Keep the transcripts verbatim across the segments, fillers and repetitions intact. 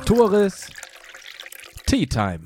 Tores Tea Time.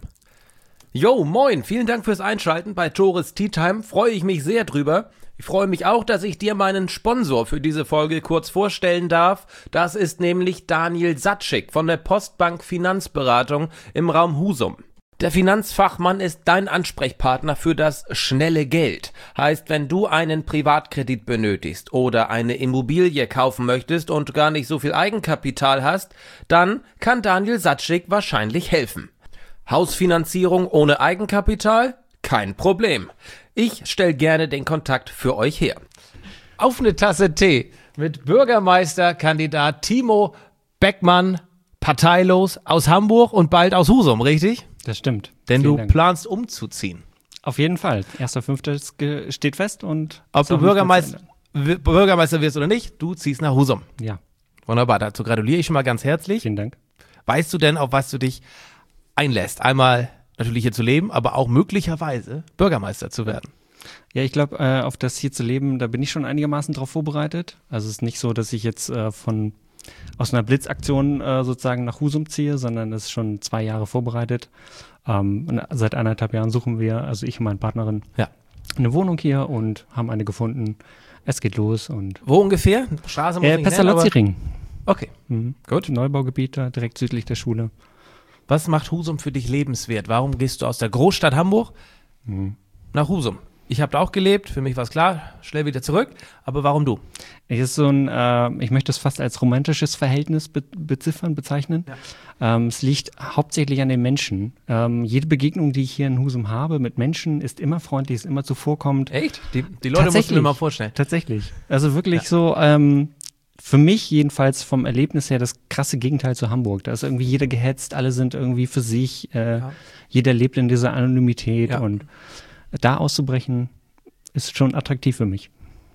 Yo, moin, vielen Dank fürs Einschalten bei Tores Tea Time, freue ich mich sehr drüber. Ich freue mich auch, dass ich dir meinen Sponsor für diese Folge kurz vorstellen darf. Das ist nämlich Daniel Satschik von der Postbank Finanzberatung im Raum Husum. Der Finanzfachmann ist dein Ansprechpartner für das schnelle Geld. Heißt, wenn du einen Privatkredit benötigst oder eine Immobilie kaufen möchtest und gar nicht so viel Eigenkapital hast, dann kann Daniel Satschik wahrscheinlich helfen. Hausfinanzierung ohne Eigenkapital? Kein Problem. Ich stelle gerne den Kontakt für euch her. Auf eine Tasse Tee mit Bürgermeisterkandidat Timo Beckmann, parteilos aus Hamburg und bald aus Husum, richtig? Das stimmt. Denn Vielen du Dank. planst umzuziehen. Auf jeden Fall. erster fünfter steht fest und... Ob du Bürgermeister, Bürgermeister wirst oder nicht, du ziehst nach Husum. Ja. Wunderbar, dazu gratuliere ich schon mal ganz herzlich. Vielen Dank. Weißt du denn, auf was du dich einlässt? Einmal natürlich hier zu leben, aber auch möglicherweise Bürgermeister zu werden. Ja, ich glaube, äh, auf das hier zu leben, da bin ich schon einigermaßen drauf vorbereitet. Also es ist nicht so, dass ich jetzt äh, von aus einer Blitzaktion äh, sozusagen nach Husum ziehe, sondern das ist schon zwei Jahre vorbereitet. Ähm, und seit eineinhalb Jahren suchen wir, also ich und meine Partnerin, Ja. eine Wohnung hier und haben eine gefunden. Es geht los und Wo ungefähr? Straße muss äh, ich nicht nennen, Pestalozzi-Ring. aber okay. Mhm. Gut. Neubaugebiet da, direkt südlich der Schule. Was macht Husum für dich lebenswert? Warum gehst du aus der Großstadt Hamburg Mhm. nach Husum? Ich habe da auch gelebt, für mich war es klar, schnell wieder zurück. Aber warum du? Es ist so ein, äh, ich möchte es fast als romantisches Verhältnis be beziffern, bezeichnen. Ja. Ähm, es liegt hauptsächlich an den Menschen. Ähm, jede Begegnung, die ich hier in Husum habe mit Menschen, ist immer freundlich, ist immer zuvorkommend. Echt? Die, die Leute musst du mir mal vorstellen. Tatsächlich. Also wirklich Ja. so, ähm, für mich jedenfalls vom Erlebnis her das krasse Gegenteil zu Hamburg. Da ist irgendwie jeder gehetzt, alle sind irgendwie für sich, äh, Ja. jeder lebt in dieser Anonymität Ja. und da auszubrechen ist schon attraktiv für mich.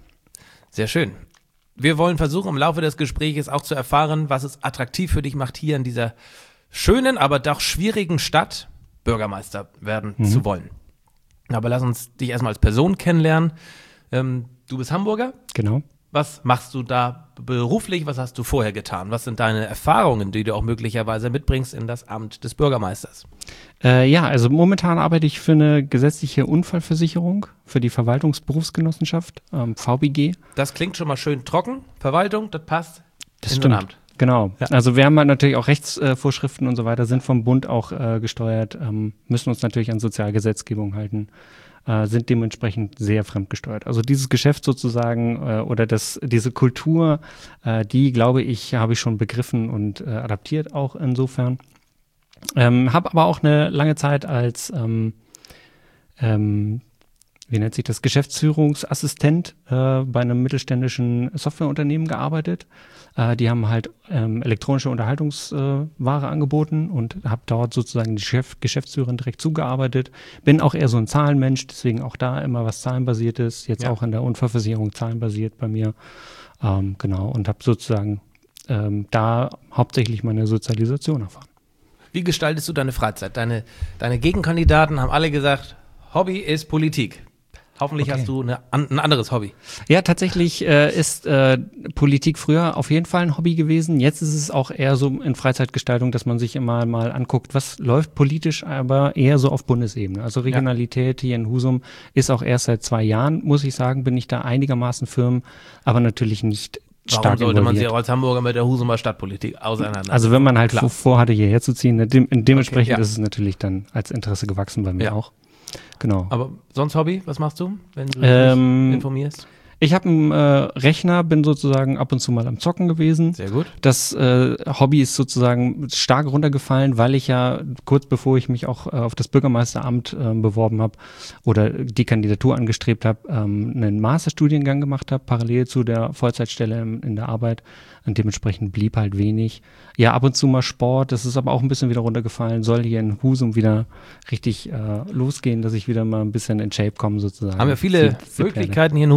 Sehr schön. Wir wollen versuchen, im Laufe des Gesprächs auch zu erfahren, was es attraktiv für dich macht, hier in dieser schönen, aber doch schwierigen Stadt Bürgermeister werden Mhm. zu wollen. Aber lass uns dich erstmal als Person kennenlernen. Ähm, du bist Hamburger. Genau. Was machst du da beruflich? Was hast du vorher getan? Was sind deine Erfahrungen, die du auch möglicherweise mitbringst in das Amt des Bürgermeisters? Äh, ja, also momentan arbeite ich für eine gesetzliche Unfallversicherung für die Verwaltungsberufsgenossenschaft, ähm, V B G. Das klingt schon mal schön trocken. Verwaltung, das passt. Das in so ein stimmt. Amt. Genau. Ja. Also wir haben halt natürlich auch Rechtsvorschriften und so weiter, sind vom Bund auch äh, gesteuert, ähm, müssen uns natürlich an Sozialgesetzgebung halten, äh, sind dementsprechend sehr fremdgesteuert. Also dieses Geschäft sozusagen äh, oder das, diese Kultur, äh, die, glaube ich, habe ich schon begriffen und äh, adaptiert auch insofern. Ähm, habe aber auch eine lange Zeit als, ähm, ähm, wie nennt sich das, Geschäftsführungsassistent äh, bei einem mittelständischen Softwareunternehmen gearbeitet. Äh, die haben halt ähm, elektronische Unterhaltungsware äh, angeboten und habe dort sozusagen die Chef Geschäftsführerin direkt zugearbeitet. Bin auch eher so ein Zahlenmensch, deswegen auch da immer was Zahlenbasiertes, jetzt Ja. auch in der Unfallversicherung zahlenbasiert bei mir. Ähm, genau, und habe sozusagen ähm, da hauptsächlich meine Sozialisation erfahren. Wie gestaltest du deine Freizeit? Deine, deine Gegenkandidaten haben alle gesagt, Hobby ist Politik. Hoffentlich Okay. hast du eine, an, ein anderes Hobby. Ja, tatsächlich äh, ist äh, Politik früher auf jeden Fall ein Hobby gewesen. Jetzt ist es auch eher so in Freizeitgestaltung, dass man sich immer mal anguckt, was läuft politisch, aber eher so auf Bundesebene. Also Regionalität hier in Husum ist auch erst seit zwei Jahren, muss ich sagen, bin ich da einigermaßen firm, aber natürlich nicht Warum stark sollte man sich involviert. auch als Hamburger mit der Husumer Stadtpolitik auseinandersetzen? Also wenn man halt Klar. vor, vorhatte, hierher zu ziehen, ne, dem, dementsprechend Okay, ja. ist es natürlich dann als Interesse gewachsen bei mir Ja. auch. Genau. Aber sonst Hobby, was machst du, wenn du Ähm, dich informierst? Ich habe einen äh, Rechner, bin sozusagen ab und zu mal am Zocken gewesen. Sehr gut. Das äh, Hobby ist sozusagen stark runtergefallen, weil ich ja kurz bevor ich mich auch äh, auf das Bürgermeisteramt äh, beworben habe oder die Kandidatur angestrebt habe, ähm, einen Masterstudiengang gemacht habe, parallel zu der Vollzeitstelle in, in der Arbeit. Und dementsprechend blieb halt wenig. Ja, ab und zu mal Sport, das ist aber auch ein bisschen wieder runtergefallen. Soll hier in Husum wieder richtig äh, losgehen, dass ich wieder mal ein bisschen in Shape komme sozusagen. Haben wir viele Fit- fit werde. Möglichkeiten hier in Husum. Ja,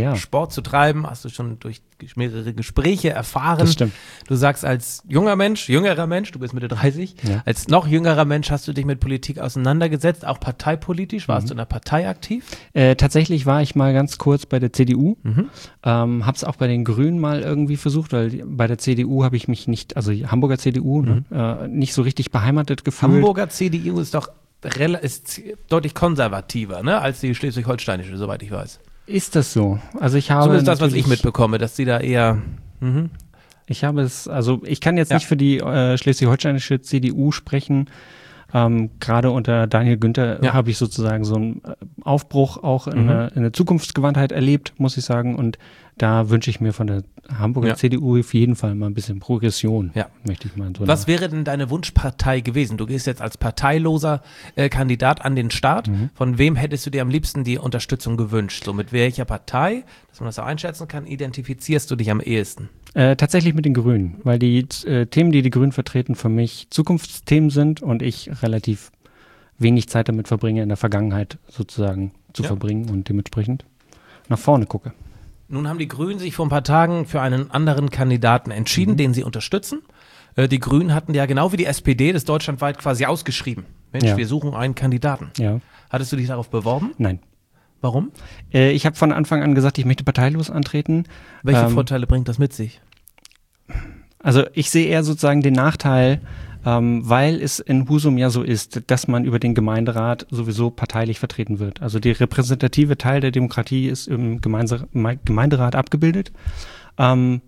Ja. Sport zu treiben, hast du schon durch mehrere Gespräche erfahren. Das stimmt. Du sagst als junger Mensch, jüngerer Mensch, du bist Mitte dreißig, Ja. als noch jüngerer Mensch hast du dich mit Politik auseinandergesetzt, auch parteipolitisch. Warst Mhm. du in der Partei aktiv? Äh, tatsächlich war ich mal ganz kurz bei der C D U, Mhm. ähm, habe es auch bei den Grünen mal irgendwie versucht, weil die- bei der C D U habe ich mich nicht, also die Hamburger C D U, Mhm. ne, äh, nicht so richtig beheimatet gefühlt. Hamburger C D U ist doch rela- ist deutlich konservativer, ne, als die schleswig-holsteinische, soweit ich weiß. Ist das so? Also ich habe Zumindest das, was ich natürlich- mitbekomme, dass die da eher. Mhm. Ich habe es, also ich kann jetzt Ja. nicht für die äh, schleswig-holsteinische C D U sprechen. Ähm, Gerade unter Daniel Günther Ja. habe ich sozusagen so einen äh, Aufbruch auch in, Mhm. eine, in eine Zukunftsgewandtheit erlebt, muss ich sagen. Und da wünsche ich mir von der Hamburger Ja. C D U auf jeden Fall mal ein bisschen Progression, Ja. möchte ich mal so Was nach- wäre denn deine Wunschpartei gewesen? Du gehst jetzt als parteiloser äh, Kandidat an den Start. Mhm. Von wem hättest du dir am liebsten die Unterstützung gewünscht? So mit welcher Partei, dass man das auch einschätzen kann, identifizierst du dich am ehesten? Äh, tatsächlich mit den Grünen, weil die äh, Themen, die die Grünen vertreten, für mich Zukunftsthemen sind und ich relativ wenig Zeit damit verbringe, in der Vergangenheit sozusagen zu Ja. verbringen und dementsprechend nach vorne gucke. Nun haben die Grünen sich vor ein paar Tagen für einen anderen Kandidaten entschieden, Mhm. den sie unterstützen. Äh, die Grünen hatten ja genau wie die S P D das deutschlandweit quasi ausgeschrieben. Mensch, Ja. wir suchen einen Kandidaten. Ja, Hattest du dich darauf beworben? nein. Warum? Äh, ich habe von Anfang an gesagt, ich möchte parteilos antreten. Welche Ähm, Vorteile bringt das mit sich? Also ich sehe eher sozusagen den Nachteil, ähm, weil es in Husum ja so ist, dass man über den Gemeinderat sowieso parteilich vertreten wird. Also der repräsentative Teil der Demokratie ist im Gemeinse Gemeinderat abgebildet. Ähm,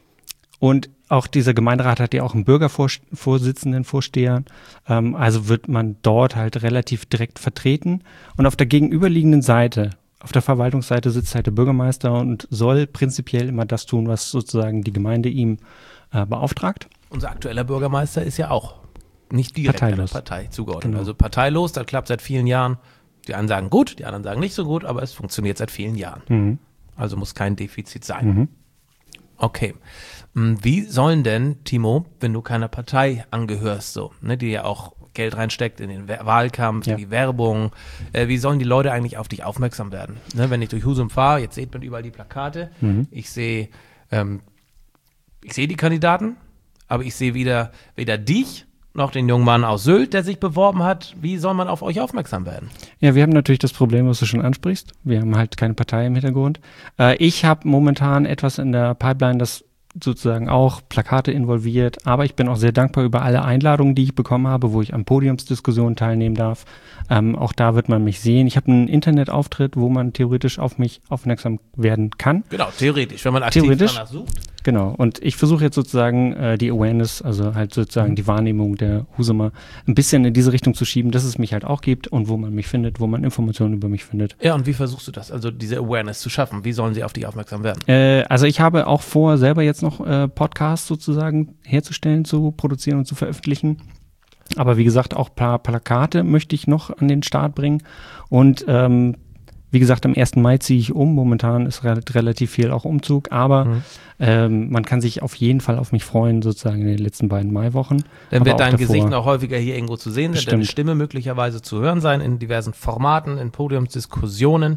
und auch dieser Gemeinderat hat ja auch einen Bürgervorsitzenden, Vorsteher. Ähm, also wird man dort halt relativ direkt vertreten. Und auf der gegenüberliegenden Seite, auf der Verwaltungsseite sitzt halt der Bürgermeister und soll prinzipiell immer das tun, was sozusagen die Gemeinde ihm äh, beauftragt. Unser aktueller Bürgermeister ist ja auch nicht direkt Parteilos. einer Partei zugeordnet. Genau. Also parteilos, das klappt seit vielen Jahren. Die einen sagen gut, die anderen sagen nicht so gut, aber es funktioniert seit vielen Jahren. Mhm. Also muss kein Defizit sein. Mhm. Okay. Hm, Wie sollen denn, Timo, wenn du keiner Partei angehörst, so, ne, die ja auch Geld reinsteckt in den Wa- Wahlkampf, Ja. in die Werbung, äh, wie sollen die Leute eigentlich auf dich aufmerksam werden? Ne, wenn ich durch Husum fahre, jetzt sieht man überall die Plakate, Mhm. ich sehe ähm, ich sehe die Kandidaten, aber ich sehe weder, weder dich noch den jungen Mann aus Sylt, der sich beworben hat. Wie soll man auf euch aufmerksam werden? Ja, wir haben natürlich das Problem, was du schon ansprichst. Wir haben halt keine Partei im Hintergrund. Äh, ich habe momentan etwas in der Pipeline, das sozusagen auch Plakate involviert, aber ich bin auch sehr dankbar über alle Einladungen, die ich bekommen habe, wo ich an Podiumsdiskussionen teilnehmen darf. Ähm, auch da wird man mich sehen. Ich habe einen Internetauftritt, wo man theoretisch auf mich aufmerksam werden kann. Genau, theoretisch, wenn man aktiv Theoretisch. danach sucht. Genau, und ich versuche jetzt sozusagen äh, die Awareness, also halt sozusagen die Wahrnehmung der Husumer ein bisschen in diese Richtung zu schieben, dass es mich halt auch gibt und wo man mich findet, wo man Informationen über mich findet. Ja, und wie versuchst du das, also diese Awareness zu schaffen? Wie sollen sie auf dich aufmerksam werden? Äh, also ich habe auch vor, selber jetzt noch äh, Podcasts sozusagen herzustellen, zu produzieren und zu veröffentlichen. Aber wie gesagt, auch ein paar Plakate möchte ich noch an den Start bringen. Und ähm, wie gesagt, am ersten Mai ziehe ich um. Momentan ist re relativ viel auch Umzug, aber Mhm. ähm, man kann sich auf jeden Fall auf mich freuen, sozusagen in den letzten beiden Maiwochen. Dann Aber wird auch dein davor. Gesicht noch häufiger hier irgendwo zu sehen, wird deine Bestimmt. Stimme möglicherweise zu hören sein in diversen Formaten, in Podiumsdiskussionen.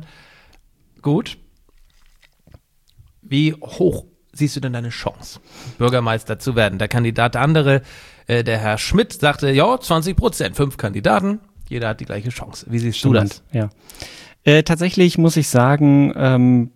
Gut. Wie hoch siehst du denn deine Chance, Bürgermeister zu werden? Der Kandidat, der andere, äh, der Herr Schmidt, sagte, ja, zwanzig Prozent, fünf Kandidaten, jeder hat die gleiche Chance. Wie siehst du das? Ja. Äh, tatsächlich muss ich sagen, ähm,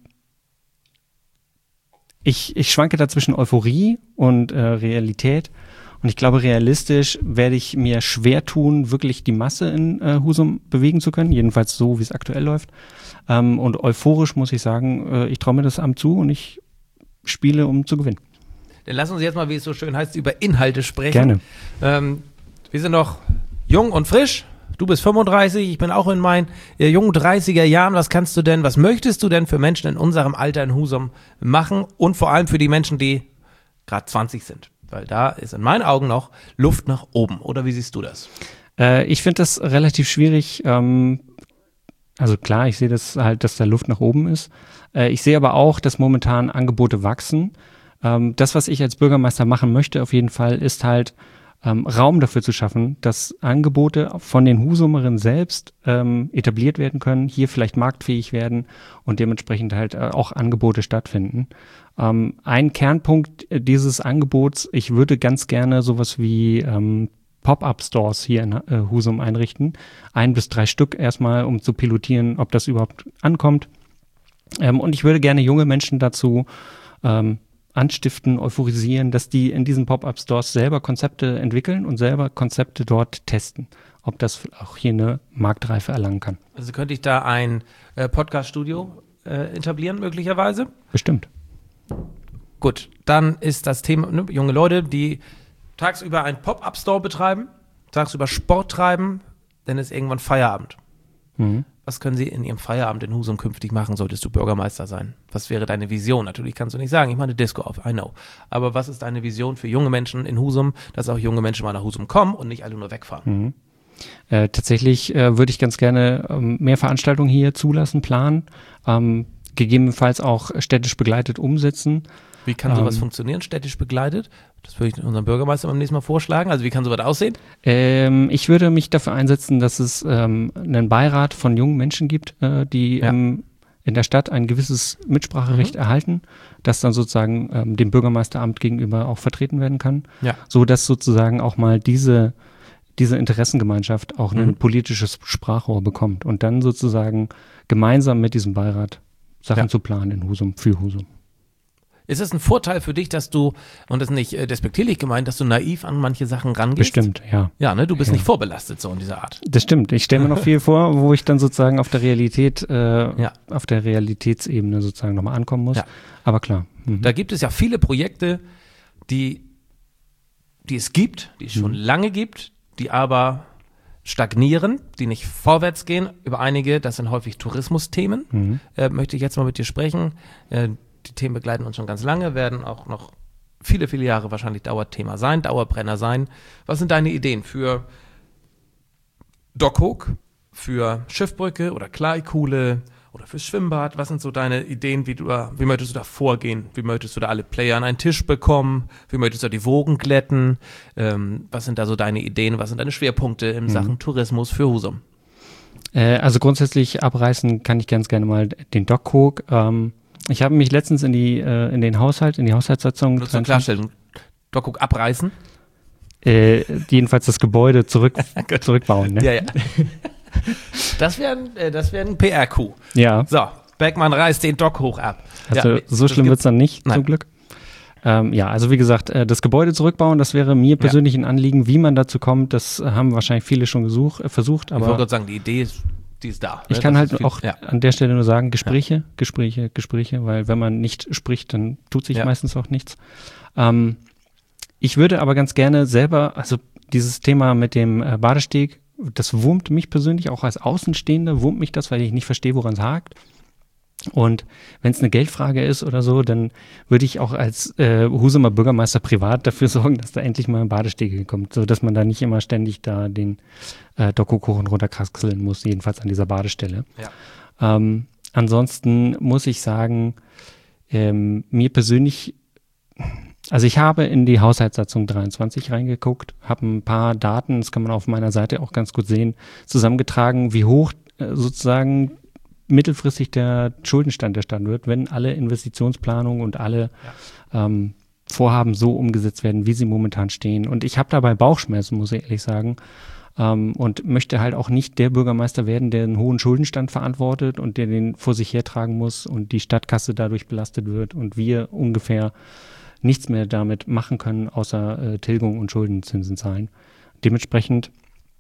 ich, ich schwanke da zwischen Euphorie und äh, Realität. Und ich glaube, realistisch werde ich mir schwer tun, wirklich die Masse in äh, Husum bewegen zu können. Jedenfalls so, wie es aktuell läuft. Ähm, und euphorisch muss ich sagen, äh, ich traue mir das Amt zu und ich spiele, um zu gewinnen. Dann lass uns jetzt mal, wie es so schön heißt, über Inhalte sprechen. Gerne. Ähm, wir sind noch jung und frisch. Du bist fünfunddreißig, ich bin auch in meinen äh, jungen dreißiger Jahren. Was kannst du denn, was möchtest du denn für Menschen in unserem Alter in Husum machen? Und vor allem für die Menschen, die gerade zwanzig sind. Weil da ist in meinen Augen noch Luft nach oben. Oder wie siehst du das? Äh, ich finde das relativ schwierig. Ähm, also klar, ich sehe das halt, dass da Luft nach oben ist. Äh, ich sehe aber auch, dass momentan Angebote wachsen. Ähm, das, was ich als Bürgermeister machen möchte, auf jeden Fall, ist halt ähm, Raum dafür zu schaffen, dass Angebote von den Husumerinnen selbst ähm, etabliert werden können, hier vielleicht marktfähig werden und dementsprechend halt äh, auch Angebote stattfinden. Ähm, ein Kernpunkt dieses Angebots, ich würde ganz gerne sowas wie ähm, Pop-up-Stores hier in äh, Husum einrichten. Ein bis drei Stück erstmal, um zu pilotieren, ob das überhaupt ankommt. Ähm, und ich würde gerne junge Menschen dazu ähm, anstiften, euphorisieren, dass die in diesen Pop-up-Stores selber Konzepte entwickeln und selber Konzepte dort testen, ob das auch hier eine Marktreife erlangen kann. Also könnte ich da ein äh, Podcast-Studio äh, etablieren, möglicherweise? Bestimmt. Gut, dann ist das Thema, ne, junge Leute, die tagsüber einen Pop-up-Store betreiben, tagsüber Sport treiben, dann ist irgendwann Feierabend. Mhm. Was können Sie in Ihrem Feierabend in Husum künftig machen, solltest du Bürgermeister sein? Was wäre deine Vision? Natürlich kannst du nicht sagen, ich mache eine Disco auf, I know. Aber was ist deine Vision für junge Menschen in Husum, dass auch junge Menschen mal nach Husum kommen und nicht alle nur wegfahren? Mhm. Äh, tatsächlich äh, würde ich ganz gerne ähm, mehr Veranstaltungen hier zulassen, planen, ähm, gegebenenfalls auch städtisch begleitet umsetzen. Wie kann sowas ähm, funktionieren, städtisch begleitet? Das würde ich unserem Bürgermeister beim nächsten Mal vorschlagen. Also wie kann sowas aussehen? Ähm, ich würde mich dafür einsetzen, dass es ähm, einen Beirat von jungen Menschen gibt, äh, die Ja. ähm, in der Stadt ein gewisses Mitspracherecht Mhm. erhalten, das dann sozusagen ähm, dem Bürgermeisteramt gegenüber auch vertreten werden kann, Ja. so dass sozusagen auch mal diese, diese Interessengemeinschaft auch ein Mhm. politisches Sprachrohr bekommt und dann sozusagen gemeinsam mit diesem Beirat Sachen Ja. zu planen in Husum, für Husum. Ist es ein Vorteil für dich, dass du, und das ist nicht äh, despektierlich gemeint, dass du naiv an manche Sachen rangehst? Bestimmt, ja. Ja, ne? Du bist Ja. nicht vorbelastet so in dieser Art. Das stimmt. Ich stelle mir noch viel vor, wo ich dann sozusagen auf der Realität, äh, Ja. auf der Realitätsebene sozusagen nochmal ankommen muss. Ja. Aber klar. Mhm. Da gibt es ja viele Projekte, die, die es gibt, die es schon lange gibt, die aber stagnieren, die nicht vorwärts gehen. Über einige, das sind häufig Tourismusthemen, Mhm. äh, möchte ich jetzt mal mit dir sprechen. Äh, die Themen begleiten uns schon ganz lange, werden auch noch viele, viele Jahre wahrscheinlich Dauerthema sein, Dauerbrenner sein. Was sind deine Ideen für Dockhook, für Schiffbrücke oder Kleikuhle oder fürs Schwimmbad? Was sind so deine Ideen, wie du da, wie möchtest du da vorgehen? Wie möchtest du da alle Player an einen Tisch bekommen? Wie möchtest du da die Wogen glätten? Ähm, was sind da so deine Ideen? Was sind deine Schwerpunkte in Sachen Tourismus für Husum? Äh, also grundsätzlich abreißen kann ich ganz gerne mal den Dockhook. Ähm, ich habe mich letztens in die äh, in den Haushalt, in die Haushaltssatzung Nur zur Klarstellung, Dockhook abreißen? äh, jedenfalls das Gebäude zurück zurückbauen. Ne? Ja, ja. Das wäre ein, äh, das wär ein P R-Coup. Ja. So, Beckmann reißt den Dockhook ab. Also Ja, so das schlimm gibt- wird's dann nicht, Nein. zum Glück. Ähm, ja, also wie gesagt, äh, das Gebäude zurückbauen, das wäre mir persönlich ein Anliegen. Wie man dazu kommt, das äh, haben wahrscheinlich viele schon gesuch, äh, versucht, Ich wollte aber gerade sagen, die Idee ist, die ist da. ich ne? kann Das halt ist viel- auch Ja. an der Stelle nur sagen, Gespräche, Gespräche, Gespräche, weil wenn man nicht spricht, dann tut sich Ja. meistens auch nichts. Ähm, ich würde aber ganz gerne selber, also dieses Thema mit dem äh, Badesteg, das wurmt mich persönlich, auch als Außenstehender wurmt mich das, weil ich nicht verstehe, woran es hakt. Und wenn es eine Geldfrage ist oder so, dann würde ich auch als äh, Husumer Bürgermeister privat dafür sorgen, dass da endlich mal ein Badesteg kommt, so dass man da nicht immer ständig da den äh, Dockhook-Kuchen runterkraxeln muss, jedenfalls an dieser Badestelle. Ja. Ähm, ansonsten muss ich sagen, ähm, mir persönlich, also ich habe in die Haushaltssatzung dreiundzwanzig reingeguckt, habe ein paar Daten, das kann man auf meiner Seite auch ganz gut sehen, zusammengetragen, wie hoch äh, sozusagen mittelfristig der Schuldenstand der Stadt wird, wenn alle Investitionsplanungen und alle ähm, Vorhaben so umgesetzt werden, wie sie momentan stehen. Und ich habe dabei Bauchschmerzen, muss ich ehrlich sagen, ähm, und möchte halt auch nicht der Bürgermeister werden, der einen hohen Schuldenstand verantwortet und der den vor sich hertragen muss und die Stadtkasse dadurch belastet wird und wir ungefähr nichts mehr damit machen können, außer äh, Tilgung und Schuldenzinsen zahlen. Dementsprechend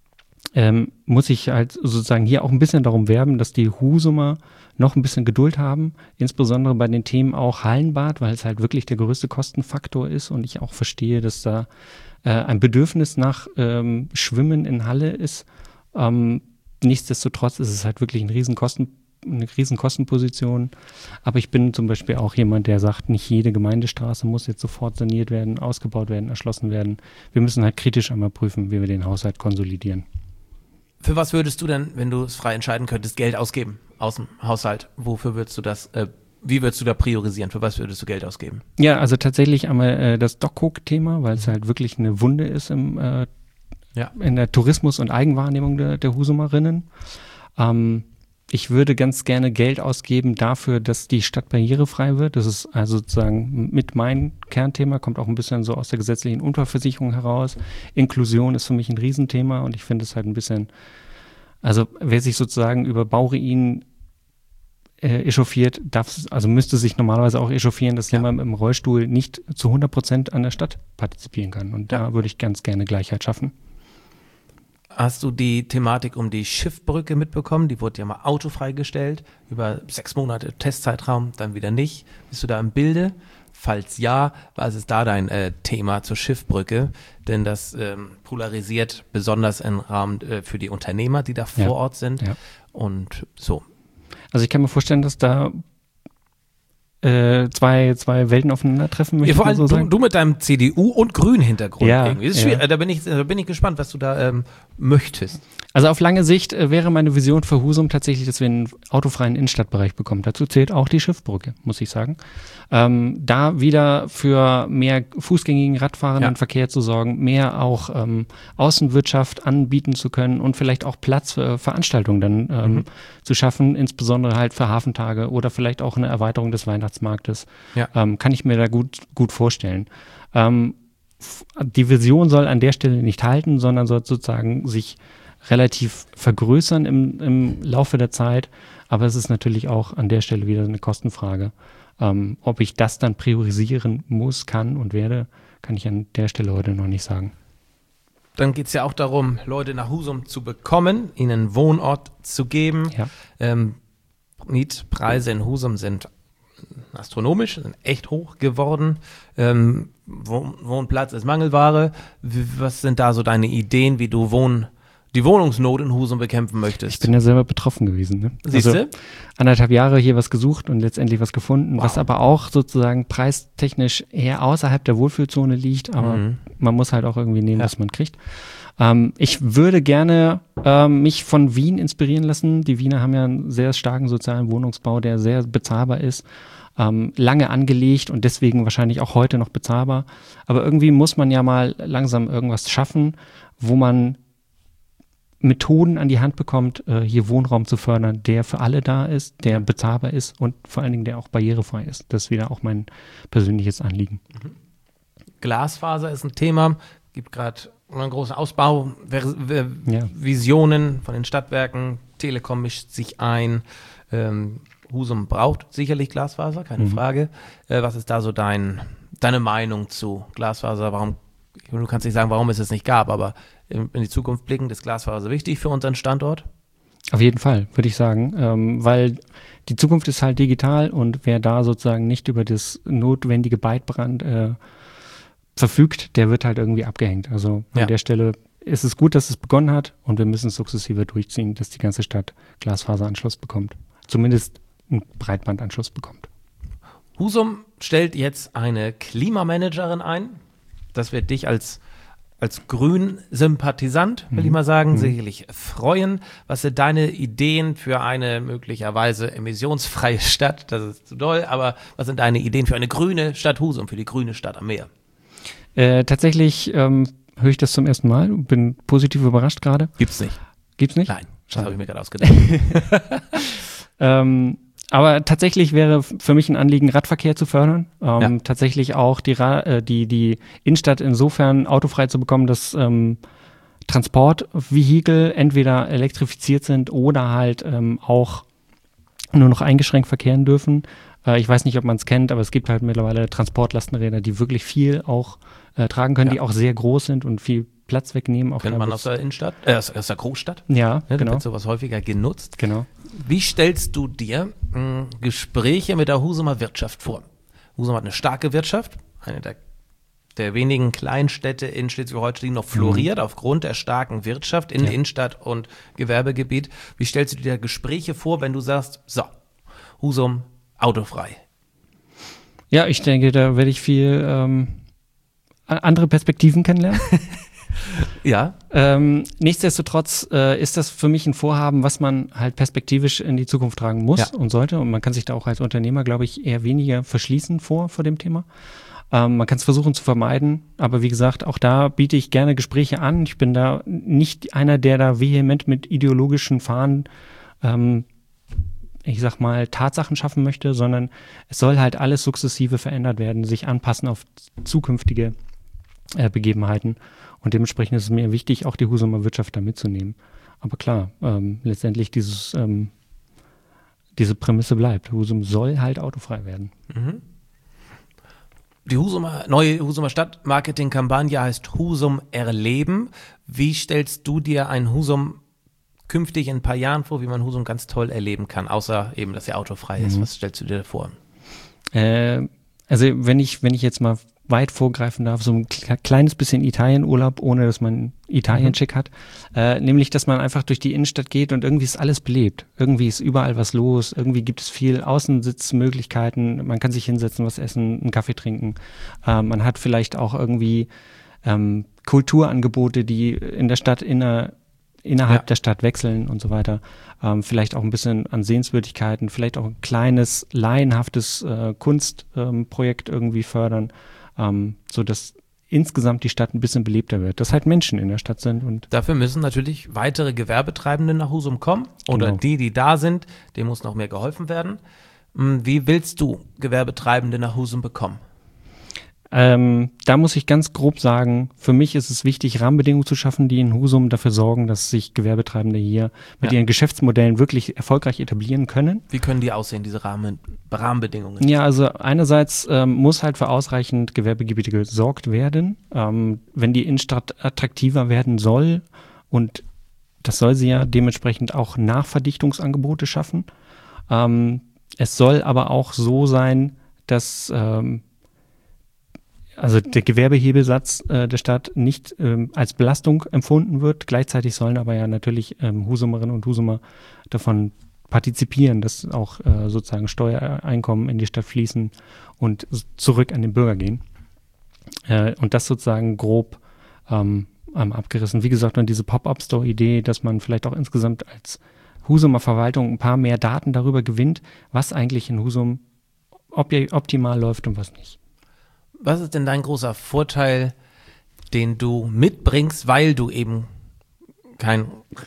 ähm, muss ich halt sozusagen hier auch ein bisschen darum werben, dass die Husumer noch ein bisschen Geduld haben, insbesondere bei den Themen auch Hallenbad, weil es halt wirklich der größte Kostenfaktor ist und ich auch verstehe, dass da äh, ein Bedürfnis nach ähm, Schwimmen in Halle ist. Ähm, nichtsdestotrotz ist es halt wirklich ein Riesenkosten, eine Riesenkostenposition. Aber ich bin zum Beispiel auch jemand, der sagt, nicht jede Gemeindestraße muss jetzt sofort saniert werden, ausgebaut werden, erschlossen werden. Wir müssen halt kritisch einmal prüfen, wie wir den Haushalt konsolidieren. Für was würdest du denn, wenn du es frei entscheiden könntest, Geld ausgeben aus dem Haushalt? Wofür würdest du das äh, wie würdest du da priorisieren? Für was würdest du Geld ausgeben? Ja, also tatsächlich einmal äh, das Dockhook-Thema, weil es halt wirklich eine Wunde ist im, äh, ja. in der Tourismus- und Eigenwahrnehmung der, der Husumerinnen. Ähm, ich würde ganz gerne Geld ausgeben dafür, dass die Stadt barrierefrei wird. Das ist also sozusagen mit mein Kernthema, kommt auch ein bisschen so aus der gesetzlichen Unfallversicherung heraus. Inklusion ist für mich ein Riesenthema und ich finde es halt ein bisschen, also wer sich sozusagen über Bauruinen Äh, echauffiert, darf, also müsste sich normalerweise auch echauffieren, dass ja. jemand im Rollstuhl nicht zu hundert Prozent an der Stadt partizipieren kann. Und ja. da würde ich ganz gerne Gleichheit schaffen. Hast du die Thematik um die Schiffbrücke mitbekommen? Die wurde ja mal autofrei gestellt, über sechs Monate Testzeitraum, dann wieder nicht. Bist du da im Bilde? Falls ja, was ist da dein äh, Thema zur Schiffbrücke? Denn das ähm, polarisiert besonders im Rahmen äh, für die Unternehmer, die da vor ja. Ort sind. Ja. Und so. Also ich kann mir vorstellen, dass da äh, zwei, zwei Welten aufeinandertreffen, möchte ja, vor allem so du, sagen. du mit deinem C D U- und Grün-Hintergrund ja, irgendwie. Das ist ja. Da bin ich, da bin ich gespannt, was du da ähm, möchtest. Also auf lange Sicht äh, wäre meine Vision für Husum tatsächlich, dass wir einen autofreien Innenstadtbereich bekommen. Dazu zählt auch die Schiffbrücke, muss ich sagen. Ähm, da wieder für mehr fußgängigen, radfahrenden ja. Verkehr zu sorgen, mehr auch ähm, Außenwirtschaft anbieten zu können und vielleicht auch Platz für Veranstaltungen dann ähm, mhm. zu schaffen, insbesondere halt für Hafentage oder vielleicht auch eine Erweiterung des Weihnachtsmarktes. Ja. Ähm, kann ich mir da gut, gut vorstellen. Ähm, die Vision soll an der Stelle nicht halten, sondern soll sozusagen sich relativ vergrößern im, im Laufe der Zeit, aber es ist natürlich auch an der Stelle wieder eine Kostenfrage. Ähm, ob ich das dann priorisieren muss, kann und werde, kann ich an der Stelle heute noch nicht sagen. Dann geht es ja auch darum, Leute nach Husum zu bekommen, ihnen einen Wohnort zu geben. Ja. Ähm, Mietpreise in Husum sind astronomisch, sind echt hoch geworden. Ähm, Wohn- Wohnplatz ist Mangelware. Wie, was sind da so deine Ideen, wie du Wohn die Wohnungsnot in Husum bekämpfen möchtest? Ich bin ja selber betroffen gewesen. Ne? Siehst du? Also anderthalb Jahre hier was gesucht und letztendlich was gefunden, wow. was aber auch sozusagen preistechnisch eher außerhalb der Wohlfühlzone liegt, aber mhm. man muss halt auch irgendwie nehmen, ja. was man kriegt. Ähm, ich würde gerne ähm, mich von Wien inspirieren lassen. Die Wiener haben ja einen sehr starken sozialen Wohnungsbau, der sehr bezahlbar ist. Ähm, lange angelegt und deswegen wahrscheinlich auch heute noch bezahlbar. Aber irgendwie muss man ja mal langsam irgendwas schaffen, wo man Methoden an die Hand bekommt, äh, hier Wohnraum zu fördern, der für alle da ist, der bezahlbar ist und vor allen Dingen der auch barrierefrei ist. Das ist wieder auch mein persönliches Anliegen. Glasfaser ist ein Thema, gibt gerade einen großen Ausbau, Ver- Ver- ja. Visionen von den Stadtwerken, Telekom mischt sich ein, ähm, Husum braucht sicherlich Glasfaser, keine mhm. Frage. Äh, was ist da so dein, deine Meinung zu Glasfaser? Warum, du kannst nicht sagen, warum es es nicht gab, aber in die Zukunft blickend ist Glasfaser wichtig für unseren Standort? Auf jeden Fall, würde ich sagen, ähm, weil die Zukunft ist halt digital und wer da sozusagen nicht über das notwendige Breitband äh, verfügt, der wird halt irgendwie abgehängt. Also an ja. der Stelle ist es gut, dass es begonnen hat und wir müssen es sukzessive durchziehen, dass die ganze Stadt Glasfaseranschluss bekommt. Zumindest einen Breitbandanschluss bekommt. Husum stellt jetzt eine Klimamanagerin ein. Das wird dich als als Grün-Sympathisant, will mhm. ich mal sagen, mhm. sicherlich freuen. Was sind deine Ideen für eine möglicherweise emissionsfreie Stadt? Das ist zu doll, aber was sind deine Ideen für eine grüne Stadt Husum, für die grüne Stadt am Meer? Äh, tatsächlich ähm, höre ich das zum ersten Mal und bin positiv überrascht gerade. Gibt's nicht. Gibt's nicht? Nein, das habe ich mir gerade ausgedacht. ähm, Aber tatsächlich wäre für mich ein Anliegen, Radverkehr zu fördern. Ähm, ja. Tatsächlich auch die, Ra- äh, die, die Innenstadt insofern autofrei zu bekommen, dass ähm, Transportvehikel entweder elektrifiziert sind oder halt ähm, auch nur noch eingeschränkt verkehren dürfen. Äh, ich weiß nicht, ob man es kennt, aber es gibt halt mittlerweile Transportlastenräder, die wirklich viel auch äh, tragen können, ja. die auch sehr groß sind und viel Platz wegnehmen. Auf Kennt man aus der Innenstadt? Äh, aus, aus der Großstadt? Ja, ja genau. Da wird sowas häufiger genutzt. Genau. Wie stellst du dir mh, Gespräche mit der Husumer Wirtschaft vor? Husum hat eine starke Wirtschaft, eine der, der wenigen Kleinstädte in Schleswig-Holstein, die noch floriert mhm. aufgrund der starken Wirtschaft in ja. Innenstadt und Gewerbegebiet. Wie stellst du dir Gespräche vor, wenn du sagst, so, Husum autofrei? Ja, ich denke, da werde ich viel ähm, andere Perspektiven kennenlernen. Ja. Ähm, nichtsdestotrotz äh, ist das für mich ein Vorhaben, was man halt perspektivisch in die Zukunft tragen muss Ja. und sollte. Und man kann sich da auch als Unternehmer, glaube ich, eher weniger verschließen vor, vor dem Thema. Ähm, man kann es versuchen zu vermeiden, aber wie gesagt, auch da biete ich gerne Gespräche an. Ich bin da nicht einer, der da vehement mit ideologischen Fahnen, ähm, ich sag mal, Tatsachen schaffen möchte, sondern es soll halt alles sukzessive verändert werden, sich anpassen auf zukünftige äh, Begebenheiten. Und dementsprechend ist es mir wichtig, auch die Husumer Wirtschaft da mitzunehmen. Aber klar, ähm, letztendlich dieses, ähm, diese Prämisse bleibt. Husum soll halt autofrei werden. Mhm. Die Husumer, neue Husumer Stadtmarketing-Kampagne heißt Husum erleben. Wie stellst du dir ein Husum künftig in ein paar Jahren vor, wie man Husum ganz toll erleben kann, außer eben, dass er autofrei ist? Mhm. Was stellst du dir vor? Äh, also wenn ich, wenn ich jetzt mal weit vorgreifen darf, so ein kleines bisschen Italienurlaub, ohne dass man Italien-Check mhm. hat. Äh, nämlich, dass man einfach durch die Innenstadt geht und irgendwie ist alles belebt. Irgendwie ist überall was los. Irgendwie gibt es viel Außensitzmöglichkeiten. Man kann sich hinsetzen, was essen, einen Kaffee trinken. Äh, man hat vielleicht auch irgendwie ähm, Kulturangebote, die in der Stadt inner, innerhalb ja. der Stadt wechseln und so weiter. Ähm, vielleicht auch ein bisschen an Sehenswürdigkeiten, vielleicht auch ein kleines, laienhaftes äh, Kunstprojekt ähm, irgendwie fördern. Um, so dass insgesamt die Stadt ein bisschen belebter wird, dass halt Menschen in der Stadt sind. Und dafür müssen natürlich weitere Gewerbetreibende nach Husum kommen oder genau. die, die da sind, denen muss noch mehr geholfen werden. Wie willst du Gewerbetreibende nach Husum bekommen? Ähm, da muss ich ganz grob sagen, für mich ist es wichtig, Rahmenbedingungen zu schaffen, die in Husum dafür sorgen, dass sich Gewerbetreibende hier mit ja. ihren Geschäftsmodellen wirklich erfolgreich etablieren können. Wie können die aussehen, diese Rahmen, Rahmenbedingungen? Ja, also einerseits ähm, muss halt für ausreichend Gewerbegebiete gesorgt werden. Ähm, wenn die Innenstadt attraktiver werden soll, und das soll sie ja dementsprechend auch Nachverdichtungsangebote schaffen. Ähm, es soll aber auch so sein, dass ähm, also der Gewerbehebelsatz äh, der Stadt nicht ähm, als Belastung empfunden wird. Gleichzeitig sollen aber ja natürlich ähm, Husumerinnen und Husumer davon partizipieren, dass auch äh, sozusagen Steuereinkommen in die Stadt fließen und zurück an den Bürger gehen. Äh, und das sozusagen grob ähm, abgerissen. Wie gesagt, dann diese Pop-Up-Store-Idee, dass man vielleicht auch insgesamt als Husumer Verwaltung ein paar mehr Daten darüber gewinnt, was eigentlich in Husum ob- optimal läuft und was nicht. Was ist denn dein großer Vorteil, den du mitbringst, weil du eben kein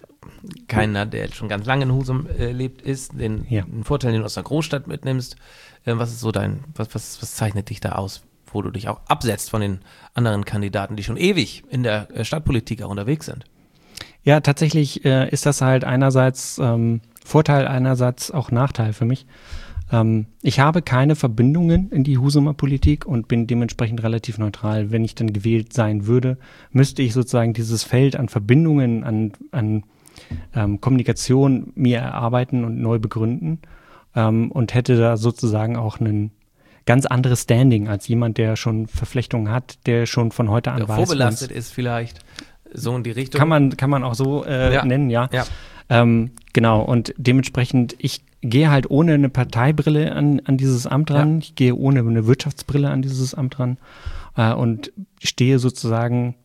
keiner, der schon ganz lange in Husum äh, lebt, ist, den, ja. den Vorteil, den du aus der Großstadt mitnimmst? Äh, was ist so dein, was, was, was zeichnet dich da aus, wo du dich auch absetzt von den anderen Kandidaten, die schon ewig in der äh, Stadtpolitik auch unterwegs sind? Ja, tatsächlich äh, ist das halt einerseits ähm, Vorteil, einerseits auch Nachteil für mich. Ähm, ich habe keine Verbindungen in die Husumer Politik und bin dementsprechend relativ neutral. Wenn ich dann gewählt sein würde, müsste ich sozusagen dieses Feld an Verbindungen, an, an ähm, Kommunikation mir erarbeiten und neu begründen ähm, und hätte da sozusagen auch ein ganz anderes Standing als jemand, der schon Verflechtungen hat, der schon von heute an der weiß. Vorbelastet ist vielleicht so in die Richtung. Kann man, kann man auch so äh, ja. nennen, ja. ja. Ähm, genau, und dementsprechend, ich gehe halt ohne eine Parteibrille an, an dieses Amt ran, ja. ich gehe ohne eine Wirtschaftsbrille an dieses Amt ran äh, und stehe sozusagen,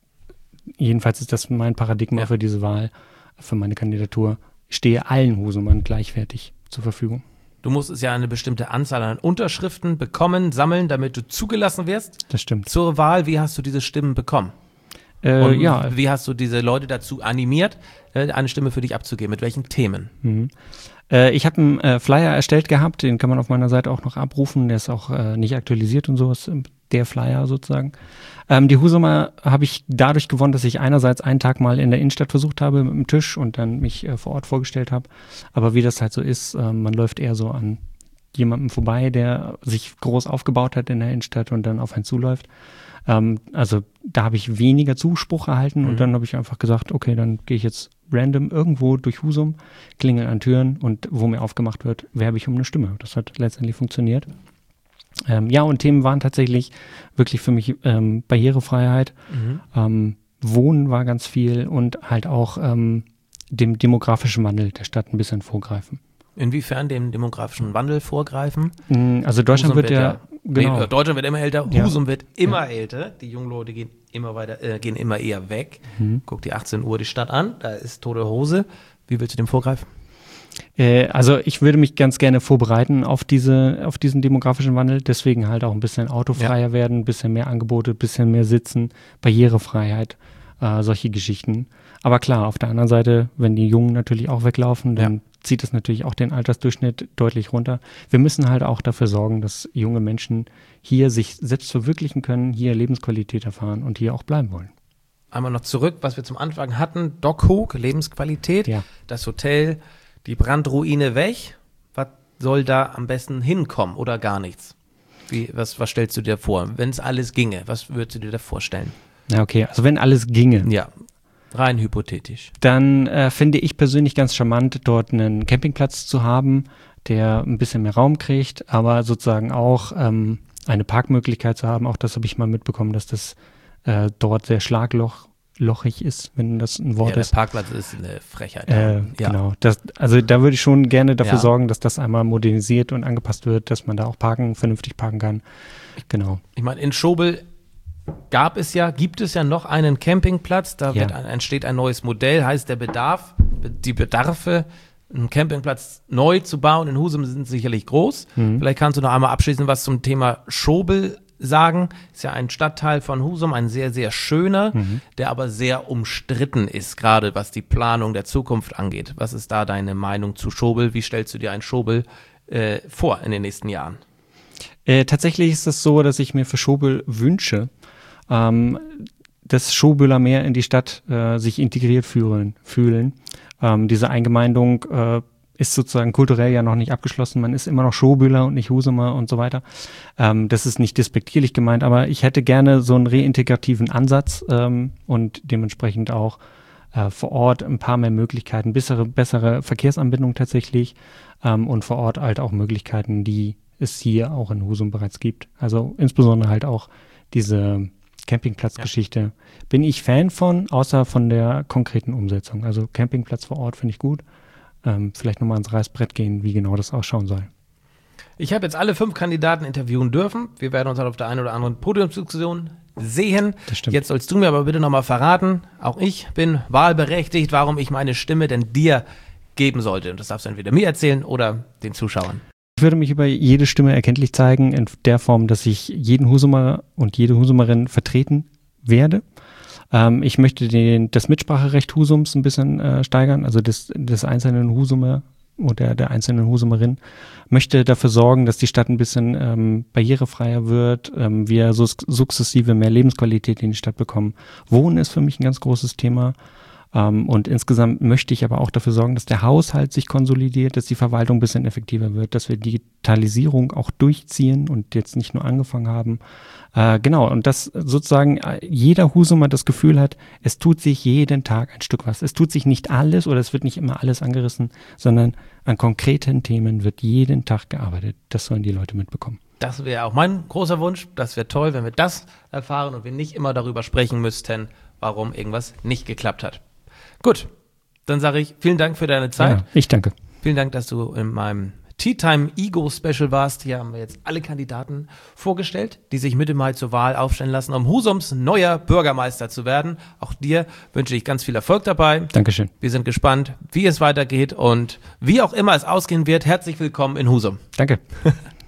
jedenfalls ist das mein Paradigma ja. für diese Wahl, für meine Kandidatur, ich stehe allen Husumern gleichwertig zur Verfügung. Du musstest ja eine bestimmte Anzahl an Unterschriften bekommen, sammeln, damit du zugelassen wirst. Das stimmt. Zur Wahl, wie hast du diese Stimmen bekommen? Äh, Und ja. wie hast du diese Leute dazu animiert, eine Stimme für dich abzugeben? Mit welchen Themen? Mhm. Äh, ich habe einen äh, Flyer erstellt gehabt, den kann man auf meiner Seite auch noch abrufen. Der ist auch äh, nicht aktualisiert und so, ist der Flyer sozusagen. Ähm, die Husumer habe ich dadurch gewonnen, dass ich einerseits einen Tag mal in der Innenstadt versucht habe mit dem Tisch und dann mich äh, vor Ort vorgestellt habe. Aber wie das halt so ist, äh, man läuft eher so an jemandem vorbei, der sich groß aufgebaut hat in der Innenstadt und dann auf einen zuläuft. Ähm, also da habe ich weniger Zuspruch erhalten mhm. und dann habe ich einfach gesagt, okay, dann gehe ich jetzt random irgendwo durch Husum, klingel an Türen und wo mir aufgemacht wird, werbe ich um eine Stimme. Das hat letztendlich funktioniert. Ähm, ja, und Themen waren tatsächlich wirklich für mich ähm, Barrierefreiheit, mhm. ähm, Wohnen war ganz viel und halt auch ähm, dem demografischen Wandel der Stadt ein bisschen vorgreifen. Inwiefern dem demografischen Wandel vorgreifen? Also Deutschland wird ja, genau. Nee, Deutschland wird immer älter, Ja. Husum wird immer Ja. älter. Die jungen Leute gehen immer weiter, äh, gehen immer eher weg. Mhm. Guck die achtzehn Uhr die Stadt an, da ist tote Hose. Wie willst du dem vorgreifen? Äh, also ich würde mich ganz gerne vorbereiten auf diese, auf diesen demografischen Wandel, deswegen halt auch ein bisschen autofreier werden, ein bisschen mehr Angebote, ein bisschen mehr Sitzen, Barrierefreiheit, äh, solche Geschichten. Aber klar, auf der anderen Seite, wenn die Jungen natürlich auch weglaufen, dann Ja. zieht es natürlich auch den Altersdurchschnitt deutlich runter. Wir müssen halt auch dafür sorgen, dass junge Menschen hier sich selbst verwirklichen können, hier Lebensqualität erfahren und hier auch bleiben wollen. Einmal noch zurück, was wir zum Anfang hatten. Doc Hook, Lebensqualität, Ja. das Hotel, die Brandruine weg. Was soll da am besten hinkommen oder gar nichts? Wie, was, was stellst du dir vor? Wenn es alles ginge, was würdest du dir da vorstellen? Na okay, also wenn alles ginge, Ja, rein hypothetisch. dann äh, finde ich persönlich ganz charmant, dort einen Campingplatz zu haben, der ein bisschen mehr Raum kriegt, aber sozusagen auch ähm, eine Parkmöglichkeit zu haben. Auch das habe ich mal mitbekommen, dass das äh, dort sehr schlaglochig ist, wenn das ein Wort Ja, der ist. Parkplatz ist eine Frechheit. Äh, ja. Genau. Das, also da würde ich schon gerne dafür Ja. sorgen, dass das einmal modernisiert und angepasst wird, dass man da auch parken, vernünftig parken kann. Genau. Ich meine, in Schobel gab es ja, gibt es ja noch einen Campingplatz, da Ja. wird ein, entsteht ein neues Modell, heißt der Bedarf, die Bedarfe, einen Campingplatz neu zu bauen in Husum sind sicherlich groß. Mhm. Vielleicht kannst du noch einmal abschließend was zum Thema Schobel sagen. Ist ja ein Stadtteil von Husum, ein sehr, sehr schöner, Mhm. der aber sehr umstritten ist, gerade was die Planung der Zukunft angeht. Was ist da deine Meinung zu Schobel? Wie stellst du dir ein Schobel äh, vor in den nächsten Jahren? Äh, tatsächlich ist es so, dass ich mir für Schobel wünsche, ähm, dass Schobüler mehr in die Stadt äh, sich integriert fühlen. fühlen. Ähm, diese Eingemeindung äh, ist sozusagen kulturell ja noch nicht abgeschlossen. Man ist immer noch Schobüler und nicht Husumer und so weiter. Ähm, das ist nicht despektierlich gemeint, aber ich hätte gerne so einen reintegrativen Ansatz ähm, und dementsprechend auch äh, vor Ort ein paar mehr Möglichkeiten, bessere, bessere Verkehrsanbindung tatsächlich ähm, und vor Ort halt auch Möglichkeiten, die es hier auch in Husum bereits gibt. Also insbesondere halt auch diese Campingplatzgeschichte. Bin ich Fan von, außer von der konkreten Umsetzung. Also Campingplatz vor Ort finde ich gut. Ähm, vielleicht nochmal ans Reißbrett gehen, wie genau das ausschauen soll. Ich habe jetzt alle fünf Kandidaten interviewen dürfen. Wir werden uns halt auf der einen oder anderen Podiumsdiskussion sehen. Das stimmt. Jetzt sollst du mir aber bitte nochmal verraten, auch ich bin wahlberechtigt, warum ich meine Stimme denn dir geben sollte. Und das darfst du entweder mir erzählen oder den Zuschauern. Ich würde mich über jede Stimme erkenntlich zeigen, in der Form, dass ich jeden Husumer und jede Husumerin vertreten werde. Ähm, ich möchte den, das Mitspracherecht Husums ein bisschen äh, steigern, also des, des einzelnen Husumer oder der einzelnen Husumerin. Möchte dafür sorgen, dass die Stadt ein bisschen ähm, barrierefreier wird, ähm, wir sus- sukzessive mehr Lebensqualität in die Stadt bekommen. Wohnen ist für mich ein ganz großes Thema. Um, und insgesamt möchte ich aber auch dafür sorgen, dass der Haushalt sich konsolidiert, dass die Verwaltung ein bisschen effektiver wird, dass wir Digitalisierung auch durchziehen und jetzt nicht nur angefangen haben. Äh, genau, und dass sozusagen äh, jeder Husumer das Gefühl hat, es tut sich jeden Tag ein Stück was. Es tut sich nicht alles oder es wird nicht immer alles angerissen, sondern an konkreten Themen wird jeden Tag gearbeitet. Das sollen die Leute mitbekommen. Das wäre auch mein großer Wunsch. Das wäre toll, wenn wir das erfahren und wir nicht immer darüber sprechen müssten, warum irgendwas nicht geklappt hat. Gut, dann sage ich vielen Dank für deine Zeit. Ja, ich danke. Vielen Dank, dass du in meinem Tea Time Ego Special warst. Hier haben wir jetzt alle Kandidaten vorgestellt, die sich Mitte Mai zur Wahl aufstellen lassen, um Husums neuer Bürgermeister zu werden. Auch dir wünsche ich ganz viel Erfolg dabei. Dankeschön. Wir sind gespannt, wie es weitergeht und wie auch immer es ausgehen wird. Herzlich willkommen in Husum. Danke.